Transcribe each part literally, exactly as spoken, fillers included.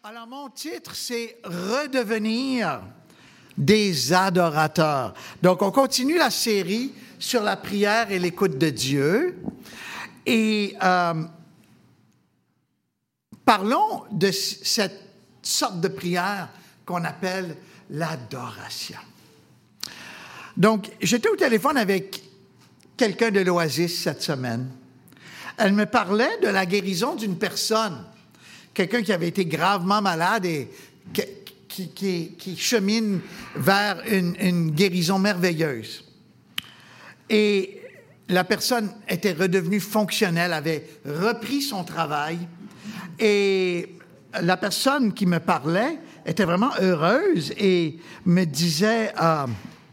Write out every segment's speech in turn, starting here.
Alors, mon titre, c'est « Redevenir des adorateurs ». Donc, on continue la série sur la prière et l'écoute de Dieu. Et euh, parlons de cette sorte de prière qu'on appelle l'adoration. Donc, j'étais au téléphone avec quelqu'un de l'Oasis cette semaine. Elle me parlait de la guérison d'une personne, quelqu'un qui avait été gravement malade et qui, qui, qui chemine vers une, une guérison merveilleuse. Et la personne était redevenue fonctionnelle, avait repris son travail, et la personne qui me parlait était vraiment heureuse et me disait... Euh,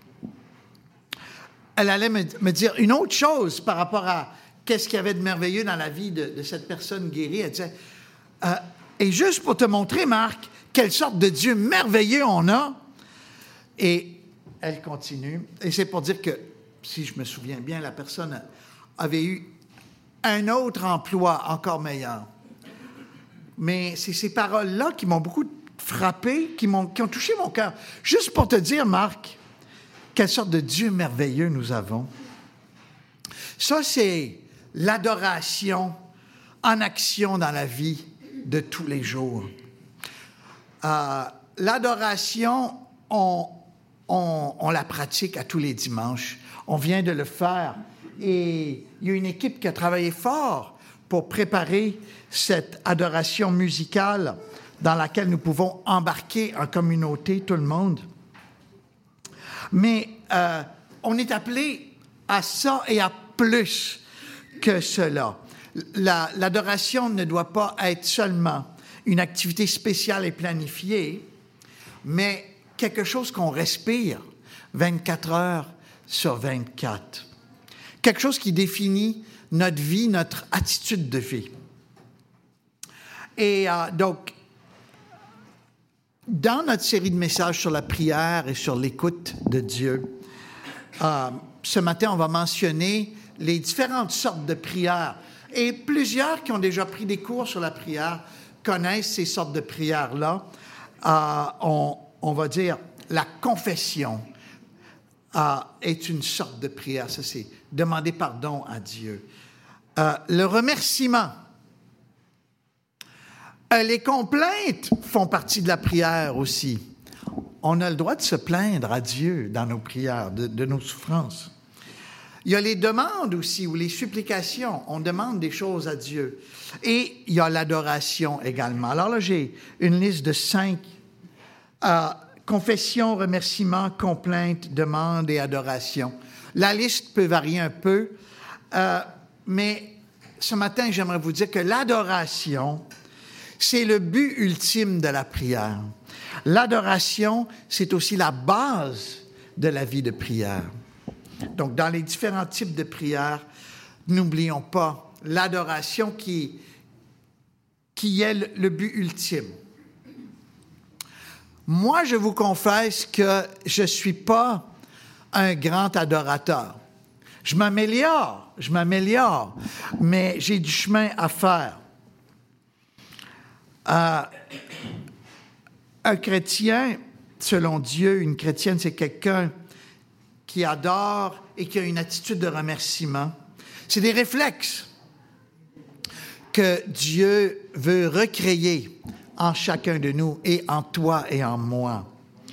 elle allait me, me dire une autre chose par rapport à qu'est-ce qu'il y avait de merveilleux dans la vie de, de cette personne guérie. Elle disait, euh, et juste pour te montrer, Marc, quelle sorte de Dieu merveilleux on a. Et elle continue. Et c'est pour dire que, si je me souviens bien, la personne avait eu un autre emploi encore meilleur. Mais c'est ces paroles-là qui m'ont beaucoup frappé, qui, m'ont, qui ont touché mon cœur. Juste pour te dire, Marc, quelle sorte de Dieu merveilleux nous avons. Ça, c'est l'adoration en action dans la vie de tous les jours. Euh, l'adoration, on, on, on la pratique à tous les dimanches. On vient de le faire. Et il y a une équipe qui a travaillé fort pour préparer cette adoration musicale dans laquelle nous pouvons embarquer en communauté, tout le monde. Mais euh, on est appelé à ça et à plus que cela. La, l'adoration ne doit pas être seulement une activité spéciale et planifiée, mais quelque chose qu'on respire vingt-quatre heures sur vingt-quatre. Quelque chose qui définit notre vie, notre attitude de vie. Et euh, donc, dans notre série de messages sur la prière et sur l'écoute de Dieu, euh, ce matin, on va mentionner les différentes sortes de prières. Et plusieurs qui ont déjà pris des cours sur la prière connaissent ces sortes de prières-là. Euh, on, on va dire la confession euh, est une sorte de prière. Ça, c'est demander pardon à Dieu. Euh, le remerciement. Les complaintes font partie de la prière aussi. On a le droit de se plaindre à Dieu dans nos prières, de, de nos souffrances. Il y a les demandes aussi, ou les supplications. On demande des choses à Dieu. Et il y a l'adoration également. Alors là, j'ai une liste de cinq. Euh, confession, remerciement, complainte, demande et adoration. La liste peut varier un peu, euh, mais ce matin, j'aimerais vous dire que l'adoration... c'est le but ultime de la prière. L'adoration, c'est aussi la base de la vie de prière. Donc, dans les différents types de prières, n'oublions pas l'adoration qui, qui est le, le but ultime. Moi, je vous confesse que je ne suis pas un grand adorateur. Je m'améliore, je m'améliore, mais j'ai du chemin à faire. Euh, un chrétien, selon Dieu, une chrétienne, c'est quelqu'un qui adore et qui a une attitude de remerciement. C'est des réflexes que Dieu veut recréer en chacun de nous et en toi et en moi.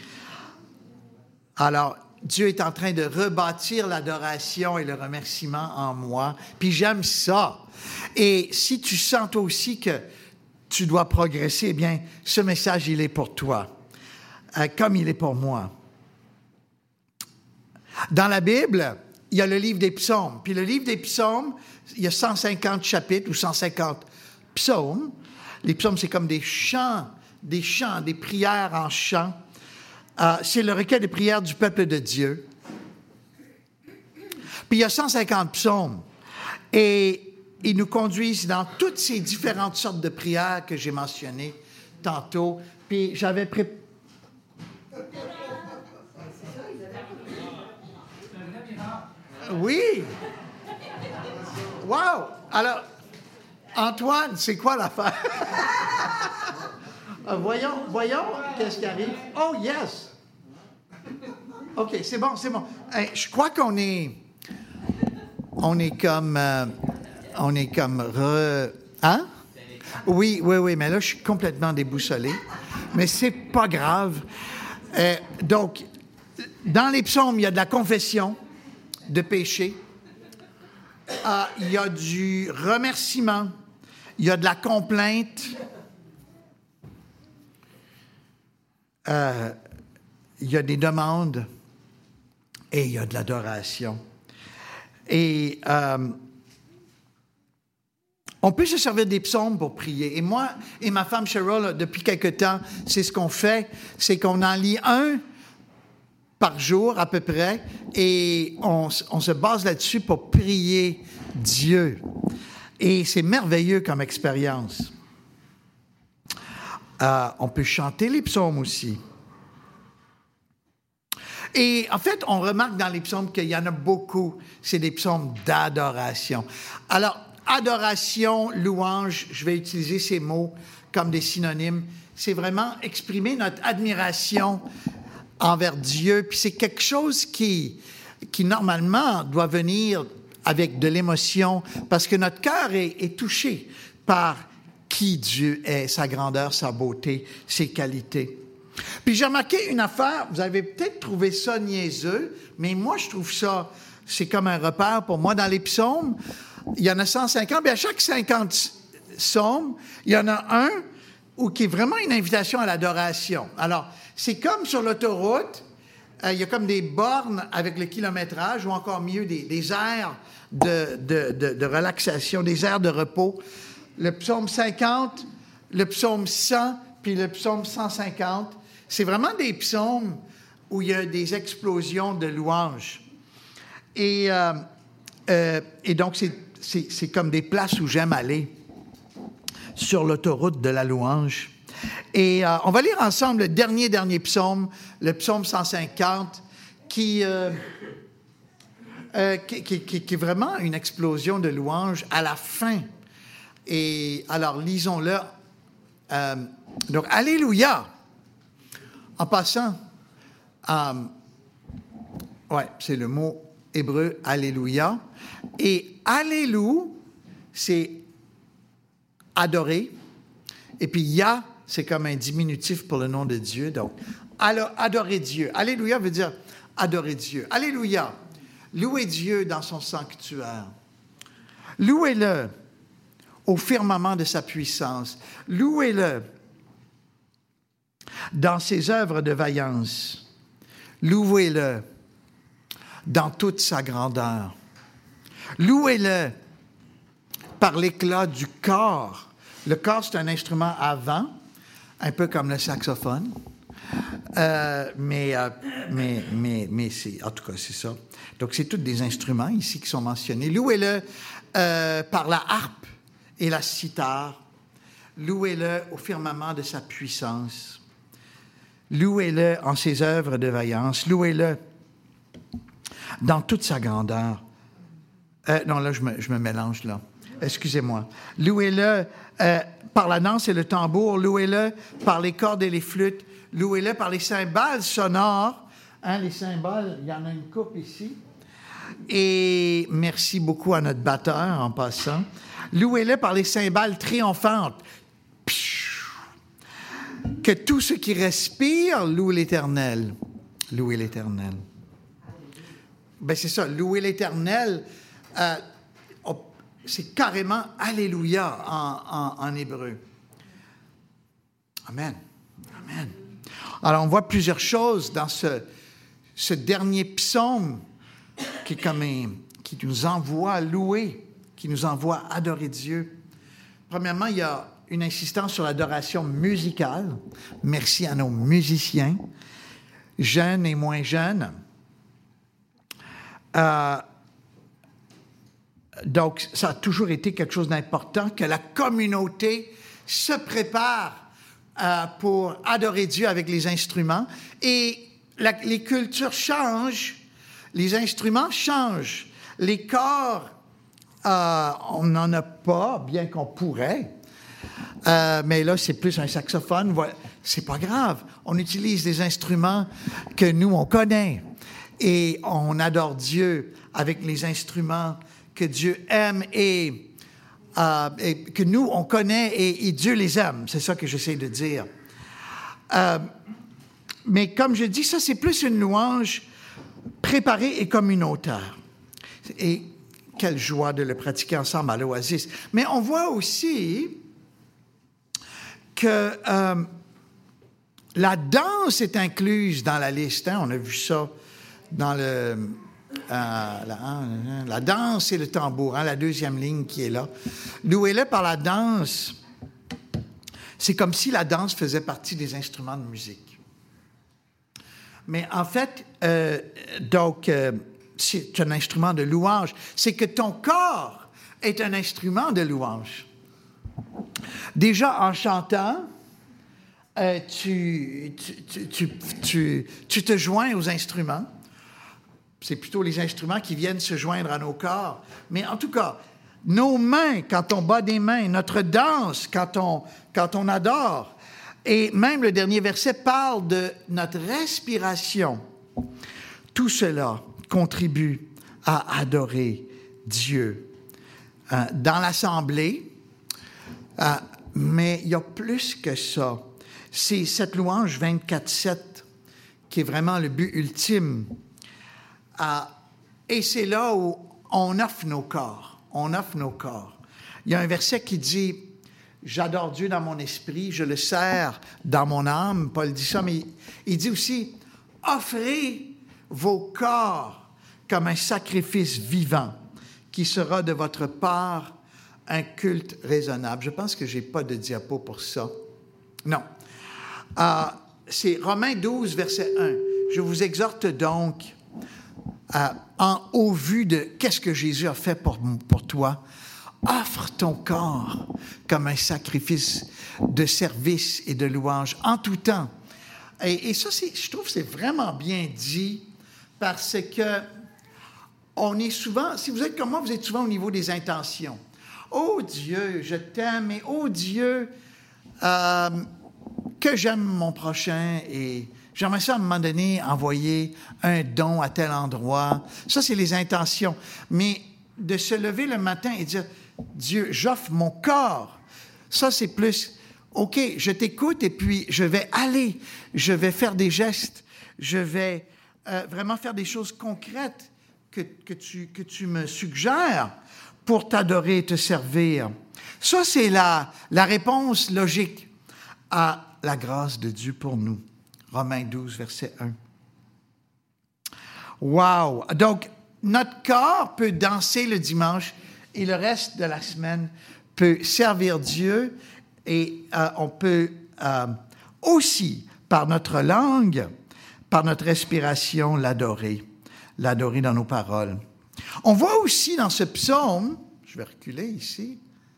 Alors, Dieu est en train de rebâtir l'adoration et le remerciement en moi, puis j'aime ça. Et si tu sens toi aussi que tu dois progresser, eh bien, ce message, il est pour toi, euh, comme il est pour moi. Dans la Bible, il y a le livre des psaumes. Puis le livre des psaumes, il y a cent cinquante chapitres ou cent cinquante psaumes. Les psaumes, c'est comme des chants, des chants, des prières en chant. Euh, c'est le recueil des prières du peuple de Dieu. Puis il y a cent cinquante psaumes. Et ils nous conduisent dans toutes ces différentes sortes de prières que j'ai mentionnées tantôt. Puis j'avais préparé... Oui! Wow! Alors, Antoine, c'est quoi l'affaire? Euh, voyons, voyons, qu'est-ce qui arrive? Oh, yes! OK, c'est bon, c'est bon. Hey, je crois qu'on est... On est comme... Euh, on est comme... Re... Hein? Oui, oui, oui, mais là, je suis complètement déboussolé. Mais c'est pas grave. Euh, donc, dans les psaumes, il y a de la confession de péché. Euh, il y a du remerciement. Il y a de la complainte. Euh, il y a des demandes. Et il y a de l'adoration. Et... Euh, On peut se servir des psaumes pour prier. Et moi et ma femme Cheryl, depuis quelque temps, c'est ce qu'on fait, c'est qu'on en lit un par jour à peu près, et on, on se base là-dessus pour prier Dieu. Et c'est merveilleux comme expérience. Euh, on peut chanter les psaumes aussi. Et en fait, on remarque dans les psaumes qu'il y en a beaucoup, c'est des psaumes d'adoration. Alors, adoration, louange, je vais utiliser ces mots comme des synonymes. C'est vraiment exprimer notre admiration envers Dieu. Puis c'est quelque chose qui, qui normalement doit venir avec de l'émotion parce que notre cœur est, est touché par qui Dieu est, sa grandeur, sa beauté, ses qualités. Puis j'ai remarqué une affaire, vous avez peut-être trouvé ça niaiseux, mais moi je trouve ça, c'est comme un repère pour moi dans les psaumes. Il y en a cent cinquante, bien à chaque cinquante psaumes, il y en a un où qui est vraiment une invitation à l'adoration. Alors, c'est comme sur l'autoroute, euh, il y a comme des bornes avec le kilométrage, ou encore mieux, des, des aires de, de, de, de relaxation, des aires de repos. Le psaume cinquante, le psaume cent, puis le psaume cent cinquante, c'est vraiment des psaumes où il y a des explosions de louanges. Et, euh, euh, et donc, c'est C'est, c'est comme des places où j'aime aller sur l'autoroute de la louange. Et euh, on va lire ensemble le dernier, dernier psaume, le psaume cent cinquante, qui, euh, euh, qui, qui, qui, qui est vraiment une explosion de louange à la fin. Et alors, lisons-le. Euh, donc, Alléluia! En passant, euh, ouais, c'est le mot hébreu Alléluia. Et Alléluia, c'est adorer. Et puis Yah, c'est comme un diminutif pour le nom de Dieu. Donc, adorer Dieu. Alléluia veut dire adorer Dieu. Alléluia. Louez Dieu dans son sanctuaire. Louez-le au firmament de sa puissance. Louez-le dans ses œuvres de vaillance. Louez-le dans toute sa grandeur. Louez-le par l'éclat du corps. Le corps, c'est un instrument à vent, un peu comme le saxophone. Euh, mais, euh, mais, mais, mais c'est, en tout cas, c'est ça. Donc, c'est tous des instruments ici qui sont mentionnés. Louez-le euh, par la harpe et la cithare. Louez-le au firmament de sa puissance. Louez-le en ses œuvres de vaillance. Louez-le dans toute sa grandeur. Euh, non, là, je me, je me mélange, là. Excusez-moi. Louez-le euh, par la danse et le tambour. Louez-le par les cordes et les flûtes. Louez-le par les cymbales sonores. Hein, les cymbales, il y en a une coupe ici. Et merci beaucoup à notre batteur, en passant. Louez-le par les cymbales triomphantes. Que tout ce qui respire loue l'Éternel. Louez l'Éternel. Ben c'est ça, louer l'Éternel, euh, c'est carrément Alléluia en, en, en hébreu. Amen. Amen. Alors, on voit plusieurs choses dans ce, ce dernier psaume qui, est comme un, qui nous envoie à louer, qui nous envoie à adorer Dieu. Premièrement, il y a une insistance sur l'adoration musicale. Merci à nos musiciens, jeunes et moins jeunes. Euh, donc, ça a toujours été quelque chose d'important que la communauté se prépare euh, pour adorer Dieu avec les instruments. Et la, les cultures changent, les instruments changent, les corps, euh, on n'en a pas, bien qu'on pourrait. Euh, mais là, c'est plus un saxophone. Voilà. C'est pas grave. On utilise des instruments que nous, on connaît. Et on adore Dieu avec les instruments que Dieu aime et, euh, et que nous, on connaît et, et Dieu les aime. C'est ça que j'essaie de dire. Euh, mais comme je dis, ça, c'est plus une louange préparée et communautaire. Et quelle joie de le pratiquer ensemble à l'Oasis. Mais on voit aussi que euh, la danse est incluse dans la liste. Hein? On a vu ça dans le, euh, la, hein, la danse et le tambour, hein, la deuxième ligne qui est là. Louez-le par la danse. C'est comme si la danse faisait partie des instruments de musique. Mais en fait, euh, donc, euh, c'est un instrument de louange. C'est que ton corps est un instrument de louange. Déjà, en chantant, euh, tu, tu, tu, tu, tu te joins aux instruments. C'est plutôt les instruments qui viennent se joindre à nos corps. Mais en tout cas, nos mains, quand on bat des mains, notre danse, quand on, quand on adore, et même le dernier verset parle de notre respiration. Tout cela contribue à adorer Dieu. Euh, dans l'assemblée, euh, mais il y a plus que ça. C'est cette louange vingt-quatre sept qui est vraiment le but ultime. Euh, et c'est là où on offre nos corps. On offre nos corps. Il y a un verset qui dit « J'adore Dieu dans mon esprit, je le sers dans mon âme ». Paul dit ça, mais il, il dit aussi « Offrez vos corps comme un sacrifice vivant qui sera de votre part un culte raisonnable ». Je pense que je n'ai pas de diapo pour ça. Non. Euh, c'est Romains douze, verset un. « Je vous exhorte donc, euh, en, au vu de qu'est-ce que Jésus a fait pour, pour toi, offre ton corps comme un sacrifice de service et de louange en tout temps. » Et, et ça, c'est, je trouve que c'est vraiment bien dit parce que on est souvent, si vous êtes comme moi, vous êtes souvent au niveau des intentions. « Oh Dieu, je t'aime et oh Dieu, euh, que j'aime mon prochain et j'aimerais ça à un moment donné envoyer un don à tel endroit. » Ça, c'est les intentions. Mais de se lever le matin et dire « Dieu, j'offre mon corps », ça, c'est plus « OK, je t'écoute et puis je vais aller, je vais faire des gestes, je vais euh, vraiment faire des choses concrètes que, que, tu, que tu me suggères pour t'adorer et te servir. » Ça, c'est la, la réponse logique à la grâce de Dieu pour nous. Romains douze, verset un. Wow! Donc, notre corps peut danser le dimanche et le reste de la semaine peut servir Dieu et euh, on peut euh, aussi, par notre langue, par notre respiration, l'adorer, l'adorer dans nos paroles. On voit aussi dans ce psaume, je vais reculer ici,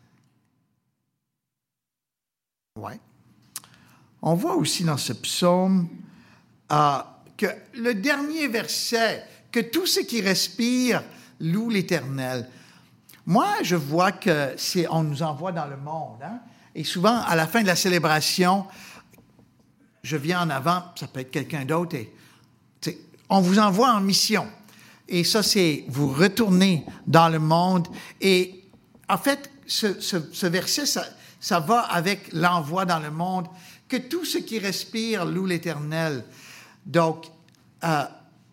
ouais. On voit aussi dans ce psaume euh, que le dernier verset, que tout ce qui respire loue l'Éternel. Moi, je vois que c'est, on nous envoie dans le monde, hein? Et souvent, à la fin de la célébration, je viens en avant, ça peut être quelqu'un d'autre, et on vous envoie en mission. Et ça, c'est vous retournez dans le monde. Et en fait, ce, ce, ce verset, ça, ça va avec l'envoi dans le monde, que tout ce qui respire loue l'Éternel. Donc, euh,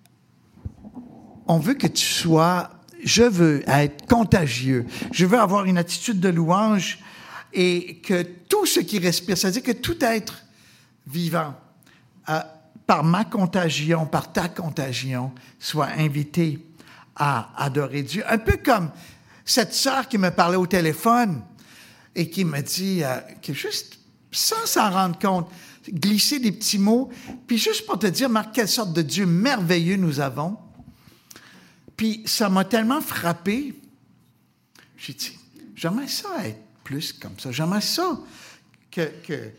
on veut que tu sois, je veux être contagieux. Je veux avoir une attitude de louange et que tout ce qui respire, c'est-à-dire que tout être vivant, euh, par ma contagion, par ta contagion, soit invité à adorer Dieu. Un peu comme cette sœur qui me parlait au téléphone et qui me dit, euh, que juste sans s'en rendre compte, glisser des petits mots, puis juste pour te dire, Marc, quelle sorte de Dieu merveilleux nous avons. Puis ça m'a tellement frappé, j'ai dit, j'aimerais ça être plus comme ça, j'aimerais ça que, que,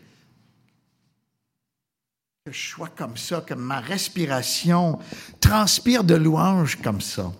que je sois comme ça, que ma respiration transpire de louange comme ça.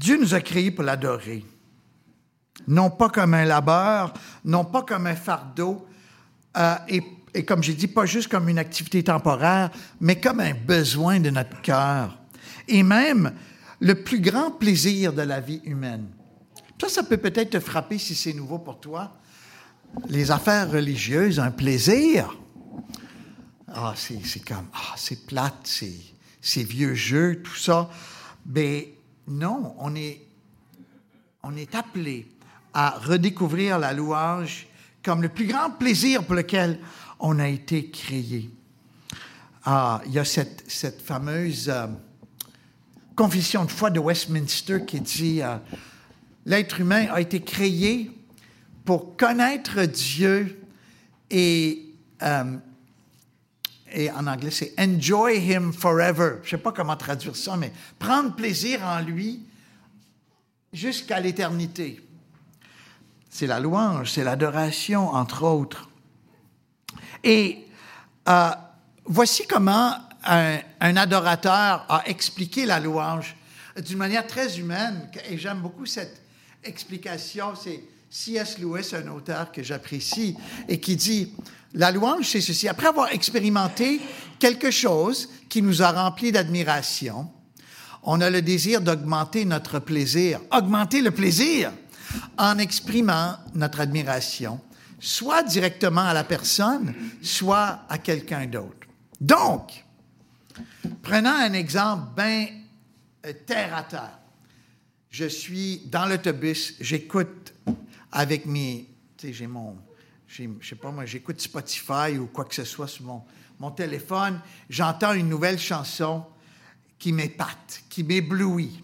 Dieu nous a créés pour l'adorer. Non pas comme un labeur, non pas comme un fardeau, euh, et, et comme j'ai dit, pas juste comme une activité temporaire, mais comme un besoin de notre cœur. Et même le plus grand plaisir de la vie humaine. Ça, ça peut peut-être te frapper si c'est nouveau pour toi. Les affaires religieuses, un plaisir. Ah, c'est, c'est comme, ah, c'est plate, c'est, c'est vieux jeu, tout ça. Mais non, on est, on est appelé à redécouvrir la louange comme le plus grand plaisir pour lequel on a été créé. Ah, il y a cette, cette fameuse euh, confession de foi de Westminster qui dit euh, « L'être humain a été créé pour connaître Dieu et, euh, et en anglais, c'est « enjoy him forever ». Je ne sais pas comment traduire ça, mais prendre plaisir en lui jusqu'à l'éternité. C'est la louange, c'est l'adoration, entre autres. Et euh, voici comment un, un adorateur a expliqué la louange d'une manière très humaine, et j'aime beaucoup cette explication. C'est C S Lewis, un auteur que j'apprécie, et qui dit « La louange, c'est ceci. Après avoir expérimenté quelque chose qui nous a rempli d'admiration, on a le désir d'augmenter notre plaisir. Augmenter le plaisir en exprimant notre admiration, soit directement à la personne, soit à quelqu'un d'autre. Donc, prenons un exemple bien euh, terre à terre. Je suis dans l'autobus, j'écoute avec mes... Tu sais, j'ai mon... J'ai, je sais pas moi, j'écoute Spotify ou quoi que ce soit sur mon, mon téléphone. J'entends une nouvelle chanson qui m'épate, qui m'éblouit.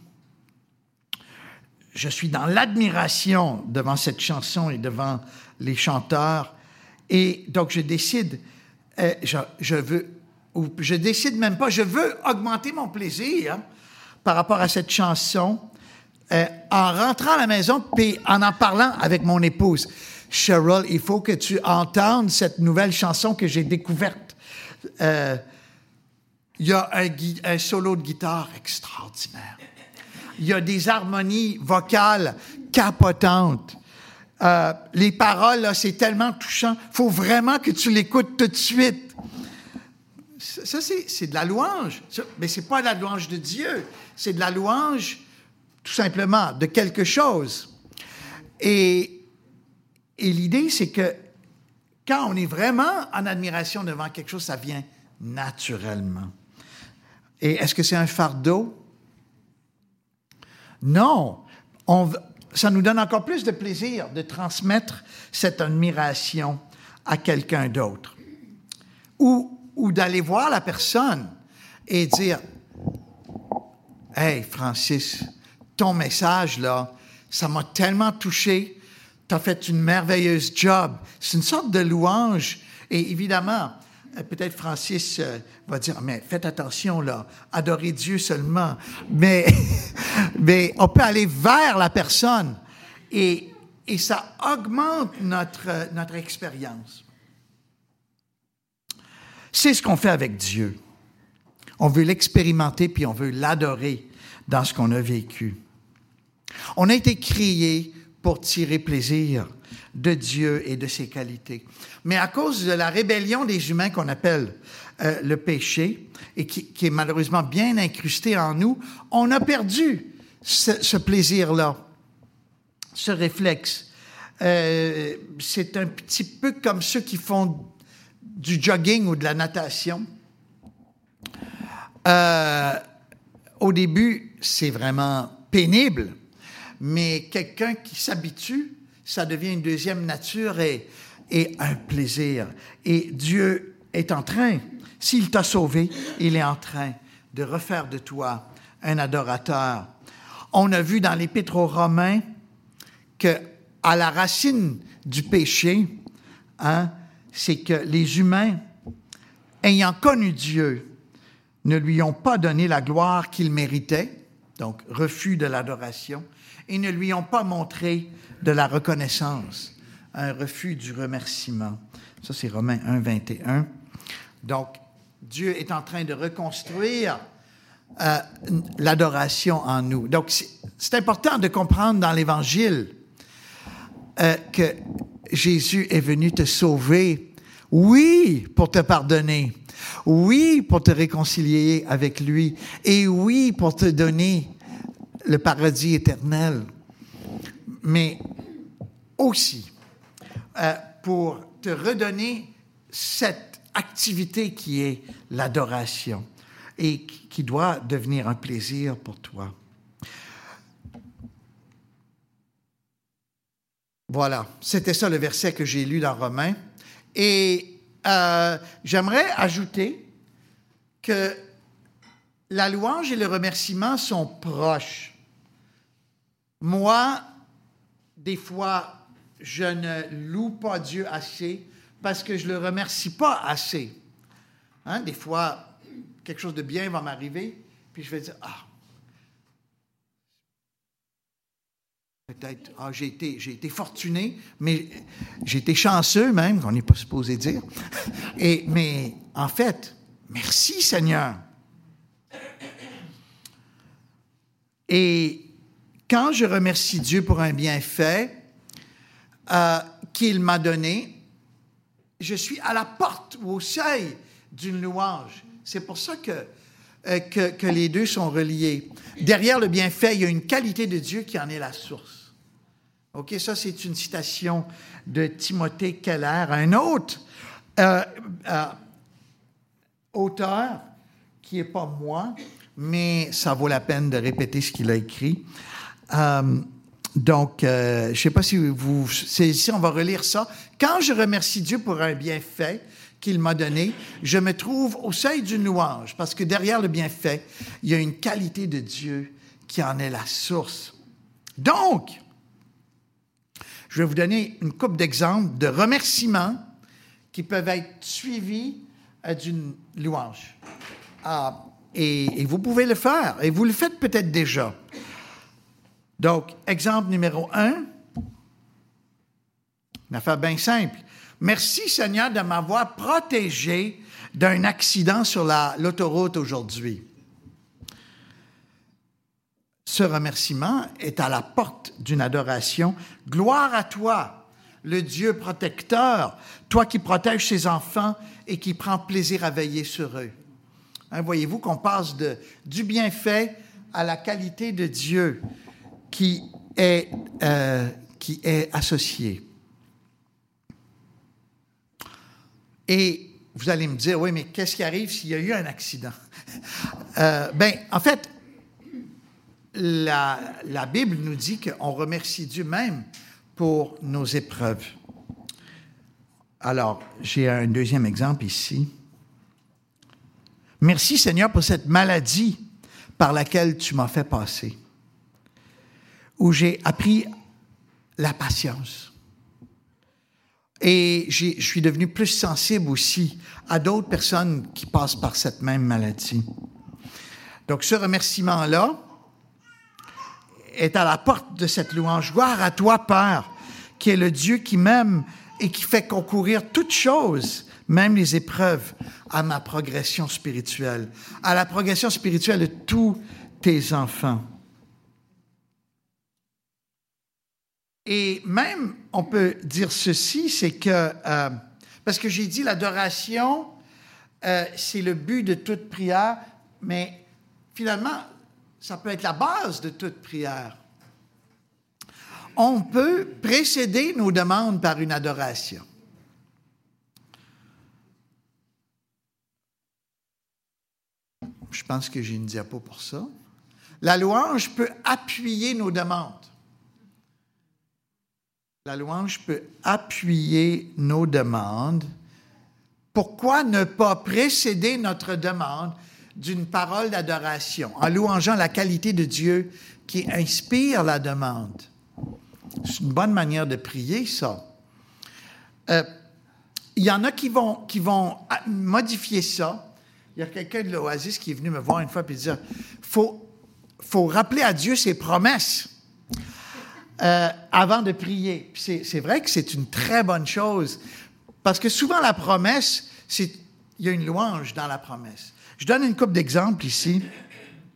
Je suis dans l'admiration devant cette chanson et devant les chanteurs. Et donc, je décide, euh, je, je veux, ou je décide même pas, je veux augmenter mon plaisir par rapport à cette chanson euh, en rentrant à la maison puis en en parlant avec mon épouse. Cheryl, il faut que tu entendes cette nouvelle chanson que j'ai découverte. Euh, il y a un, un solo de guitare extraordinaire. Il y a des harmonies vocales capotantes. Euh, les paroles, là, c'est tellement touchant. Il faut vraiment que tu l'écoutes tout de suite. Ça, c'est, c'est de la louange. Ça, mais ce n'est pas de la louange de Dieu. C'est de la louange, tout simplement, de quelque chose. Et, et l'idée, c'est que quand on est vraiment en admiration devant quelque chose, ça vient naturellement. Et est-ce que c'est un fardeau? Non, on, ça nous donne encore plus de plaisir de transmettre cette admiration à quelqu'un d'autre. Ou, ou d'aller voir la personne et dire « Hey, Francis, ton message, là, ça m'a tellement touché, tu as fait une merveilleuse job. » C'est une sorte de louange. Et évidemment, peut-être Francis euh, va dire, mais faites attention, là, adorez Dieu seulement. Mais, mais on peut aller vers la personne et, et ça augmente notre, notre expérience. C'est ce qu'on fait avec Dieu. On veut l'expérimenter puis on veut l'adorer dans ce qu'on a vécu. On a été créés pour tirer plaisir de Dieu et de ses qualités. Mais à cause de la rébellion des humains qu'on appelle euh, le péché, et qui, qui est malheureusement bien incrusté en nous, on a perdu ce, ce plaisir-là, ce réflexe. Euh, c'est un petit peu comme ceux qui font du jogging ou de la natation. Euh, au début, c'est vraiment pénible, mais quelqu'un qui s'habitue, ça devient une deuxième nature et, et un plaisir. Et Dieu est en train, s'il t'a sauvé, il est en train de refaire de toi un adorateur. On a vu dans l'Épître aux Romains qu'à la racine du péché, hein, c'est que les humains, ayant connu Dieu, ne lui ont pas donné la gloire qu'il méritait, donc refus de l'adoration, et ne lui ont pas montré de la reconnaissance, un refus du remerciement. Ça, c'est Romains un, vingt et un. Donc, Dieu est en train de reconstruire euh, l'adoration en nous. Donc, c'est, c'est important de comprendre dans l'Évangile euh, que Jésus est venu te sauver, oui, pour te pardonner, oui, pour te réconcilier avec lui, et oui, pour te donner le paradis éternel, mais aussi euh, pour te redonner cette activité qui est l'adoration et qui doit devenir un plaisir pour toi. Voilà, c'était ça le verset que j'ai lu dans Romains. Et euh, j'aimerais ajouter que la louange et le remerciement sont proches. Moi, des fois, je ne loue pas Dieu assez parce que je ne le remercie pas assez. Hein? Des fois, quelque chose de bien va m'arriver, puis je vais dire, ah, peut-être, ah, j'ai été, j'ai été fortuné, mais j'ai été chanceux même, qu'on n'est pas supposé dire. Et, mais en fait, merci Seigneur. Et quand je remercie Dieu pour un bienfait euh, qu'il m'a donné, je suis à la porte ou au seuil d'une louange. C'est pour ça que, euh, que, que les deux sont reliés. Derrière le bienfait, il y a une qualité de Dieu qui en est la source. OK, ça, c'est une citation de Timothée Keller, un autre euh, euh, auteur qui n'est pas moi, mais ça vaut la peine de répéter ce qu'il a écrit. Euh, donc, euh, je ne sais pas si vous saisissez, on va relire ça. Quand je remercie Dieu pour un bienfait qu'il m'a donné, je me trouve au seuil d'une louange, parce que derrière le bienfait, il y a une qualité de Dieu qui en est la source. Donc, je vais vous donner une couple d'exemples de remerciements qui peuvent être suivis euh, d'une louange. Ah, et, et vous pouvez le faire, et vous le faites peut-être déjà. Donc, exemple numéro un, une affaire bien simple. Merci Seigneur de m'avoir protégé d'un accident sur la, l'autoroute aujourd'hui. Ce remerciement est à la porte d'une adoration. Gloire à toi, le Dieu protecteur, toi qui protèges ses enfants et qui prends plaisir à veiller sur eux. Hein, voyez-vous qu'on passe de, du bienfait à la qualité de Dieu qui est, euh, qui est associée. Et vous allez me dire, oui, mais qu'est-ce qui arrive s'il y a eu un accident? euh, bien, en fait, la, la Bible nous dit qu'on remercie Dieu même pour nos épreuves. Alors, j'ai un deuxième exemple ici. Merci Seigneur pour cette maladie par laquelle tu m'as fait passer, où j'ai appris la patience. Et j'ai, je suis devenu plus sensible aussi à d'autres personnes qui passent par cette même maladie. Donc, ce remerciement-là est à la porte de cette louange. Gloire à toi, Père, qui est le Dieu qui m'aime et qui fait concourir toutes choses, même les épreuves, à ma progression spirituelle, à la progression spirituelle de tous tes enfants. Et même, on peut dire ceci, c'est que, euh, parce que j'ai dit l'adoration, euh, c'est le but de toute prière, mais finalement, ça peut être la base de toute prière. On peut précéder nos demandes par une adoration. Je pense que j'ai une diapo pour ça. La louange peut appuyer nos demandes. La louange peut appuyer nos demandes. Pourquoi ne pas précéder notre demande d'une parole d'adoration en louangeant la qualité de Dieu qui inspire la demande? C'est une bonne manière de prier, ça. Euh, il y en a qui vont, qui vont modifier ça. Il y a quelqu'un de l'Oasis qui est venu me voir une fois et dire « faut, faut rappeler à Dieu ses promesses. » Euh, avant de prier. C'est, c'est vrai que c'est une très bonne chose, parce que souvent la promesse, c'est, il y a une louange dans la promesse. Je donne une couple d'exemples ici.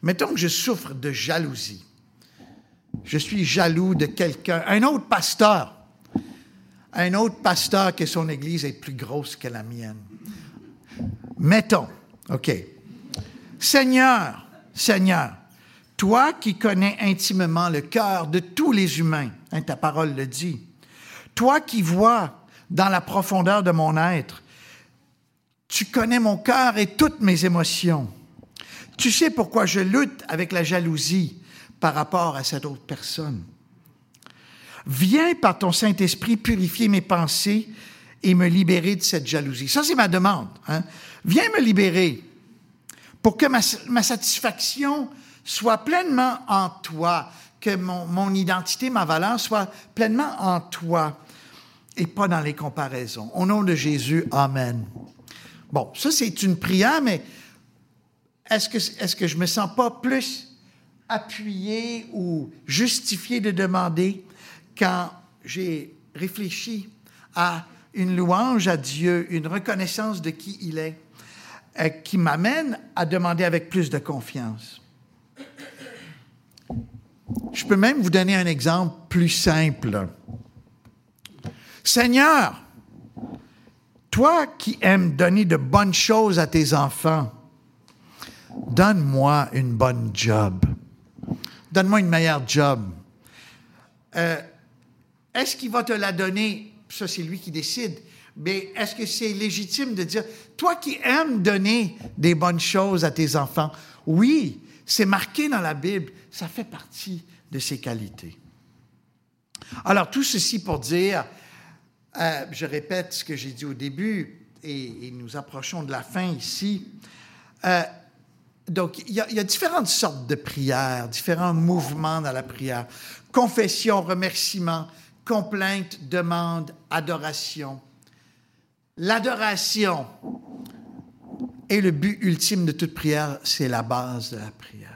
Mettons que je souffre de jalousie. Je suis jaloux de quelqu'un, un autre pasteur. Un autre pasteur que son église est plus grosse que la mienne. Mettons, OK. Seigneur, Seigneur, toi qui connais intimement le cœur de tous les humains, hein, ta parole le dit, toi qui vois dans la profondeur de mon être, tu connais mon cœur et toutes mes émotions. Tu sais pourquoi je lutte avec la jalousie par rapport à cette autre personne. Viens par ton Saint-Esprit purifier mes pensées et me libérer de cette jalousie. Ça, c'est ma demande. Hein? Viens me libérer pour que ma, ma satisfaction soit pleinement en toi, que mon, mon identité, ma valeur soit pleinement en toi et pas dans les comparaisons. Au nom de Jésus, amen. Bon, ça, c'est une prière, mais est-ce que, est-ce que je me sens pas plus appuyé ou justifié de demander quand j'ai réfléchi à une louange à Dieu, une reconnaissance de qui il est, euh, qui m'amène à demander avec plus de confiance? Je peux même vous donner un exemple plus simple. Seigneur, toi qui aimes donner de bonnes choses à tes enfants, donne-moi une bonne job. Donne-moi une meilleure job. Euh, est-ce qu'il va te la donner? Ça, c'est lui qui décide. Mais est-ce que c'est légitime de dire, toi qui aimes donner des bonnes choses à tes enfants, oui, c'est marqué dans la Bible, ça fait partie de ses qualités. Alors, tout ceci pour dire, euh, je répète ce que j'ai dit au début, et, et nous approchons de la fin ici. Euh, donc, il y, a, il y a différentes sortes de prières, différents mouvements dans la prière. Confession, remerciement, complainte, demande, adoration. L'adoration est le but ultime de toute prière, c'est la base de la prière.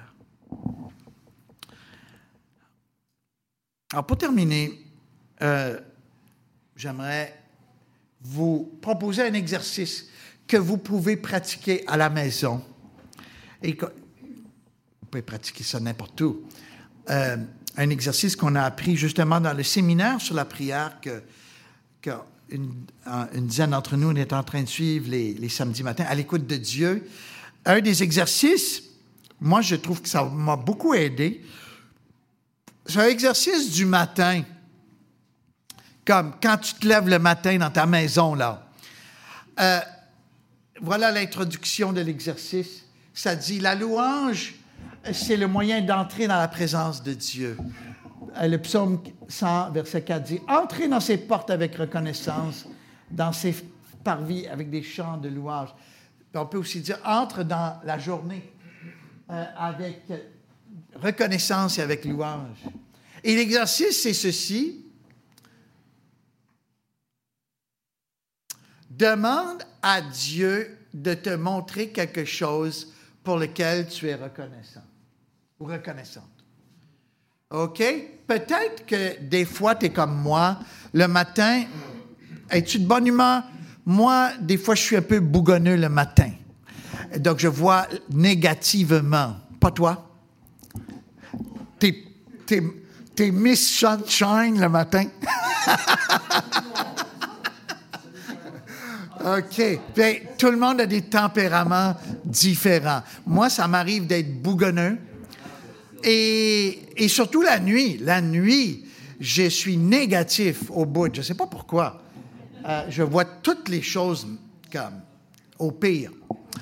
Alors, pour terminer, euh, j'aimerais vous proposer un exercice que vous pouvez pratiquer à la maison. Et que, vous pouvez pratiquer ça n'importe où. Euh, un exercice qu'on a appris justement dans le séminaire sur la prière que, que une, une dizaine d'entre nous on est en train de suivre les, les samedis matins à l'écoute de Dieu. Un des exercices, moi je trouve que ça m'a beaucoup aidé, c'est un exercice du matin, comme quand tu te lèves le matin dans ta maison, là. Euh, voilà l'introduction de l'exercice. Ça dit, la louange, c'est le moyen d'entrer dans la présence de Dieu. Le psaume cent, verset quatre dit, « Entrez dans ses portes avec reconnaissance, dans ses parvis avec des chants de louange. » On peut aussi dire, « Entre dans la journée euh, avec reconnaissance et avec louange. » Et l'exercice, c'est ceci. Demande à Dieu de te montrer quelque chose pour lequel tu es reconnaissant ou reconnaissante. OK? Peut-être que des fois, tu es comme moi. Le matin, es-tu de bonne humeur? Moi, des fois, je suis un peu bougonneux le matin. Donc, je vois négativement. Pas toi? T'es, t'es, t'es Miss Sunshine le matin? OK. Bien, tout le monde a des tempéraments différents. Moi, ça m'arrive d'être bougonneux. Et, et surtout la nuit. La nuit, je suis négatif au bout. Je ne sais pas pourquoi. Euh, je vois toutes les choses comme au pire.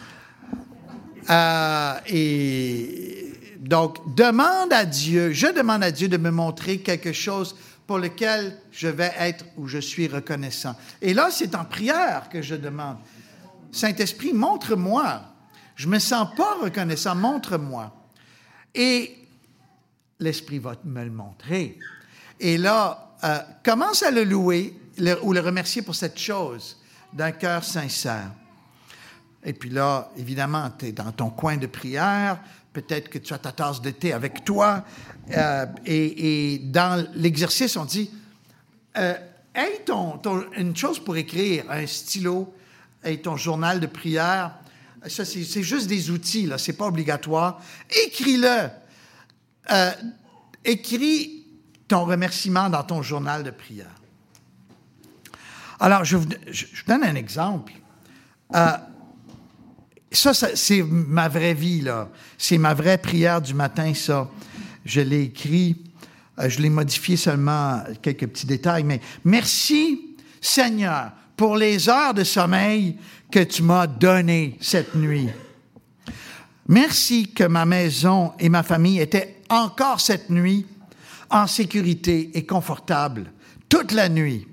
Euh, et donc, demande à Dieu, je demande à Dieu de me montrer quelque chose pour lequel je vais être ou je suis reconnaissant. Et là, c'est en prière que je demande. Saint-Esprit, montre-moi. Je ne me sens pas reconnaissant, montre-moi. Et l'Esprit va me le montrer. Et là, euh, commence à le louer le, ou le remercier pour cette chose d'un cœur sincère. Et puis là, évidemment, tu es dans ton coin de prière, peut-être que tu as ta tasse de thé avec toi, euh, et, et dans l'exercice, on dit, euh, aie ton, ton, une chose pour écrire, un stylo, aie ton journal de prière, ça c'est, c'est juste des outils, là, c'est pas obligatoire. Écris-le. Euh, écris ton remerciement dans ton journal de prière. Alors, je vous, je, je vous donne un exemple. Euh, ça, ça, c'est ma vraie vie, là. C'est ma vraie prière du matin, ça. Je l'ai écrit. Euh, je l'ai modifié seulement quelques petits détails, mais merci, Seigneur, pour les heures de sommeil que tu m'as données cette nuit. Merci que ma maison et ma famille étaient encore cette nuit en sécurité et confortable toute la nuit.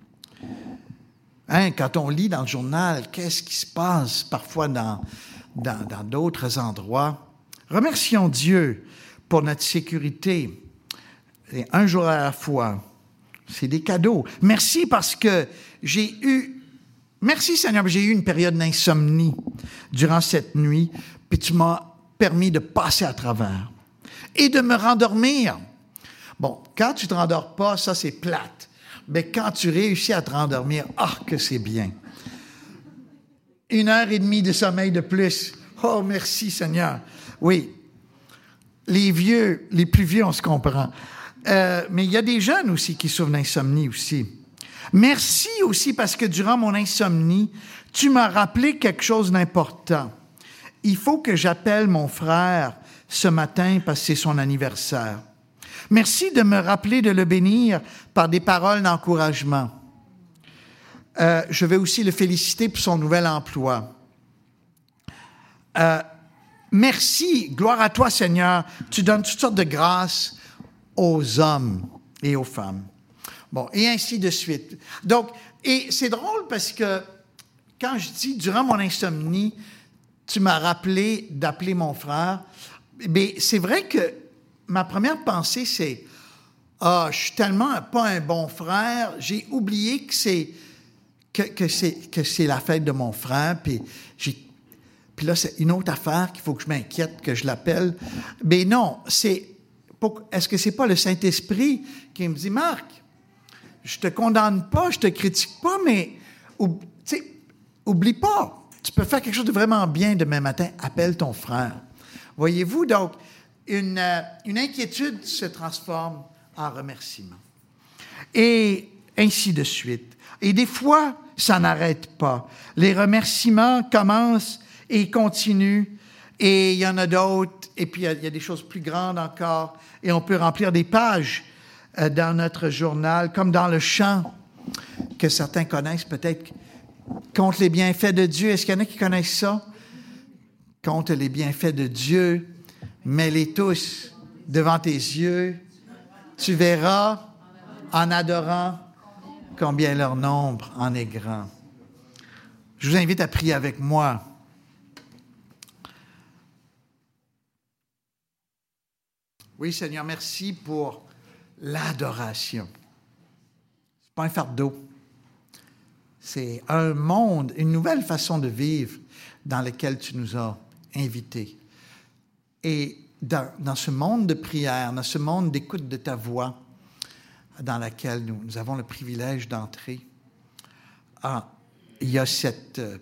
Hein, quand on lit dans le journal, qu'est-ce qui se passe parfois dans, dans, dans d'autres endroits? Remercions Dieu pour notre sécurité. Et un jour à la fois, c'est des cadeaux. Merci parce que j'ai eu... Merci Seigneur, j'ai eu une période d'insomnie durant cette nuit, puis tu m'as permis de passer à travers et de me rendormir. Bon, quand tu ne te rendors pas, ça c'est plate. Mais quand tu réussis à te rendormir, ah, que c'est bien. Une heure et demie de sommeil de plus. Oh, merci Seigneur. Oui, les vieux, les plus vieux, on se comprend. Euh, mais il y a des jeunes aussi qui souffrent d'insomnie aussi. Merci aussi parce que durant mon insomnie, tu m'as rappelé quelque chose d'important. Il faut que j'appelle mon frère ce matin parce que c'est son anniversaire. Merci de me rappeler de le bénir par des paroles d'encouragement. Euh, je vais aussi le féliciter pour son nouvel emploi. Euh, merci, gloire à toi Seigneur, tu donnes toutes sortes de grâces aux hommes et aux femmes. Bon, et ainsi de suite. Donc, et c'est drôle parce que quand je dis durant mon insomnie, tu m'as rappelé d'appeler mon frère, mais c'est vrai que ma première pensée, c'est « Ah, je suis tellement pas un bon frère, j'ai oublié que c'est, que, que c'est, que c'est la fête de mon frère, puis j'ai... Puis là, c'est une autre affaire qu'il faut que je m'inquiète, que je l'appelle. » Mais non, c'est... Est-ce que c'est pas le Saint-Esprit qui me dit « Marc, je te condamne pas, je te critique pas, mais tu sais, oublie pas, tu peux faire quelque chose de vraiment bien demain matin, appelle ton frère. » Voyez-vous, donc, une, euh, une inquiétude se transforme en remerciement. Et ainsi de suite. Et des fois, ça n'arrête pas. Les remerciements commencent et continuent, et il y en a d'autres, et puis il y a, il y a des choses plus grandes encore, et on peut remplir des pages euh, dans notre journal, comme dans le chant que certains connaissent peut-être, contre les bienfaits de Dieu. Est-ce qu'il y en a qui connaissent ça? Contre les bienfaits de Dieu, mets-les tous devant tes yeux. Tu verras, en adorant, combien leur nombre en est grand. Je vous invite à prier avec moi. Oui, Seigneur, merci pour l'adoration. Ce n'est pas un fardeau. C'est un monde, une nouvelle façon de vivre dans laquelle tu nous as invités. Et dans, dans ce monde de prière, dans ce monde d'écoute de ta voix, dans laquelle nous, nous avons le privilège d'entrer, ah, il y a cette, euh,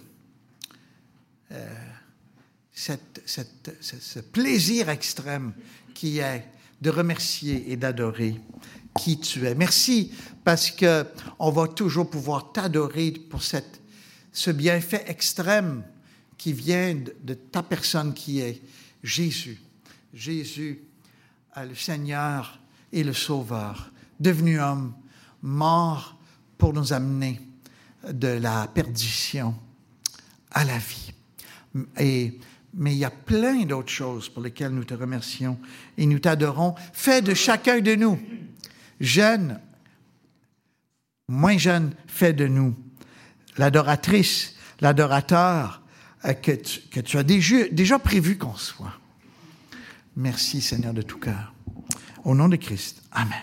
cette, cette, ce, ce plaisir extrême qui est de remercier et d'adorer qui tu es. Merci parce qu'on va toujours pouvoir t'adorer pour cette, ce bienfait extrême qui vient de, de ta personne qui est Jésus. Jésus, le Seigneur et le Sauveur, devenu homme, mort pour nous amener de la perdition à la vie. Et, mais il y a plein d'autres choses pour lesquelles nous te remercions et nous t'adorons. Fais de chacun de nous, jeunes, moins jeunes, fais de nous l'adoratrice, l'adorateur que tu, que tu as déjà, déjà prévu qu'on soit. Merci, Seigneur, de tout cœur. Au nom de Christ. Amen.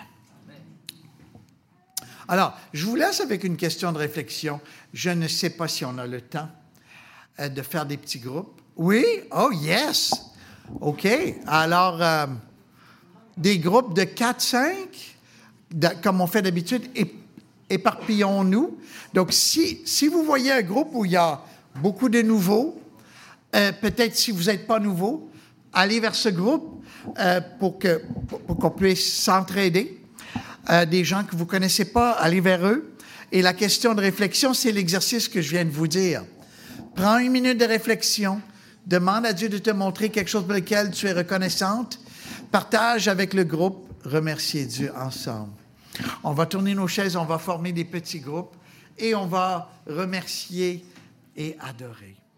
Alors, je vous laisse avec une question de réflexion. Je ne sais pas si on a le temps euh, de faire des petits groupes. Oui? Oh, yes! OK. Alors, euh, des groupes de quatre cinq, comme on fait d'habitude, ép- éparpillons-nous. Donc, si, si vous voyez un groupe où il y a beaucoup de nouveaux, Euh, peut-être si vous n'êtes pas nouveau, allez vers ce groupe euh, pour, que, pour, pour qu'on puisse s'entraider. Euh, des gens que vous ne connaissez pas, allez vers eux. Et la question de réflexion, c'est l'exercice que je viens de vous dire. Prends une minute de réflexion. Demande à Dieu de te montrer quelque chose pour lequel tu es reconnaissante. Partage avec le groupe. Remerciez Dieu ensemble. On va tourner nos chaises, on va former des petits groupes et on va remercier et adorer.